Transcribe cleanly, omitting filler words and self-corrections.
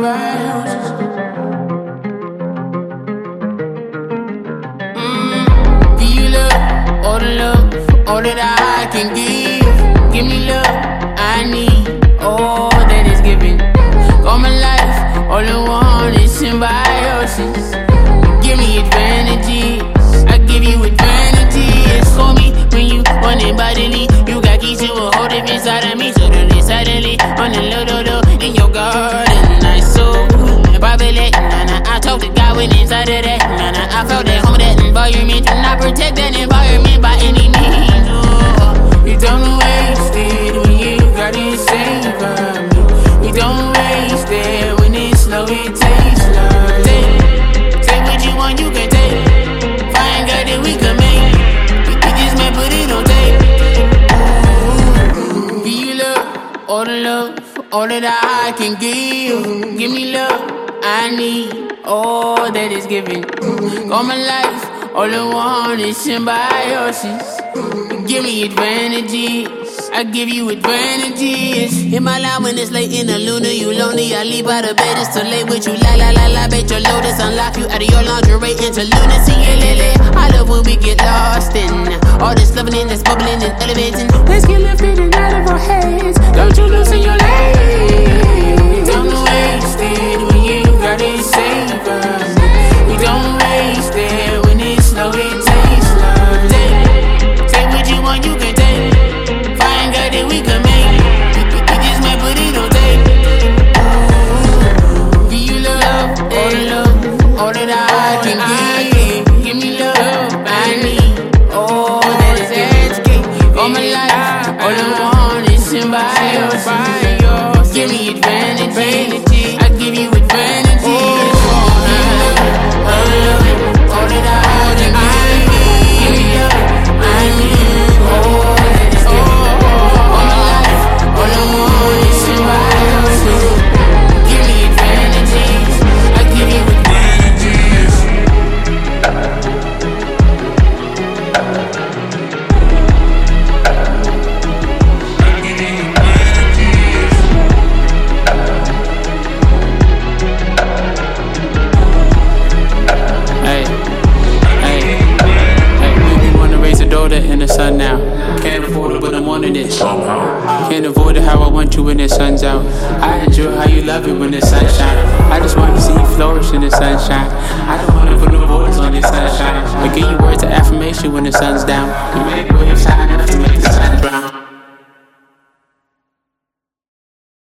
symbiosis. Give you love, all the love, all that I can give. Give me love, I need all that is given. All my life, all I want is symbiosis. Give me advantages, I give you advantages. Call me when you want it bodily. You got keys to a whole different side of me. So then suddenly on the little in your garden. I so private, I talk to God when inside of that. I felt at home that environment, and I protect that environment by any means. You don't waste it when you got it savor me. You don't waste it when it's slow, it tastes like. Take what you want, you can take. Find God that we can make. We just might put it on tape. Give you love, all the love, all that I can give. Give me love, I need all that is given. All my life, all I want is symbiosis. Give me advantages, I give you advantages. In my line when it's late in the lunar, you lonely. I leave out of bed, it's too late with you. La, bet your lotus. Unlock you out of your lingerie into lunacy. Yeah, I love when we get lost in all this loving and this bubbling and elevating. Let's get lifted and out of our heads. Don't you loosen your legs. Don't waste it when you got it savor me. You don't waste it when it's slow, it tastes like. Take what you want, you can take. Find God that we can make. We just might put it on tape. Give you love, all the love, all that I can give. Give me love, I need all that is asking. All my life, all I want is symbiosis. Give me advantages, I give you advantages. All the love, all that I can give. Give me love, I need all that is given. All my life, all I want is symbiosis. Give me advantages, I give you advantages. In the sun now. Can't afford it, but I'm wanting it somehow. Can't avoid it how I want you when the sun's out. I enjoy how you love it when the sun shines. I just want to see you flourish in the sunshine. I don't want to put no borders on the sunshine. But give you words of affirmation when the sun's down. You make way